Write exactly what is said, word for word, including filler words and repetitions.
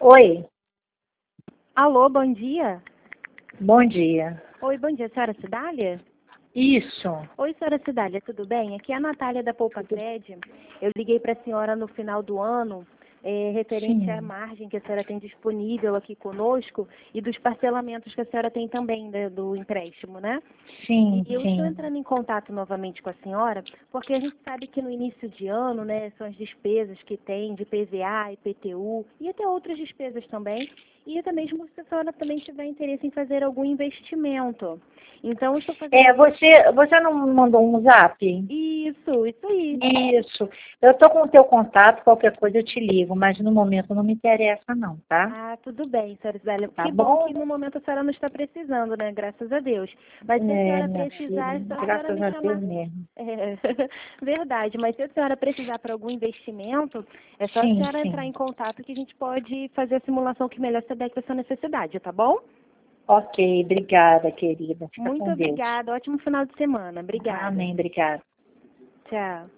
Oi, Alô, bom dia. bom dia. Oi, bom dia, senhora Cidália? Isso. Oi, senhora Cidália, tudo bem? Aqui é a Natália da Poupa Cred. Eu liguei para a senhora no final do ano, é, referente à Sim, margem que a senhora tem disponível aqui conosco e dos parcelamentos que a senhora tem também, né, do empréstimo, né? E sim, eu estou sim. entrando em contato novamente com a senhora, porque a gente sabe que no início de ano, né, são as despesas que tem de I P V A, I P T U e até outras despesas também, e até mesmo se a senhora também tiver interesse em fazer algum investimento. Então, eu estou fazendo É, essa... você, você não me mandou um zap? Isso, isso aí. Isso. Eu estou com o teu contato, qualquer coisa eu te ligo, mas no momento não me interessa não, tá? Ah, tudo bem, senhora Isabela. Tá Que bom que bom? no momento a senhora não está precisando, né? Graças a Deus. Mas se a É, senhora minha precisar, filha, é só a senhora graças me a chamar. Deus mesmo. É, verdade, mas se a senhora precisar para algum investimento, é só a Sim, senhora entrar sim. em contato que a gente pode fazer a simulação que melhor se adequa à sua necessidade, tá bom? Ok, obrigada, querida. Fica Muito com Deus. obrigada, ótimo final de semana. Obrigada. Amém, obrigada. Tchau.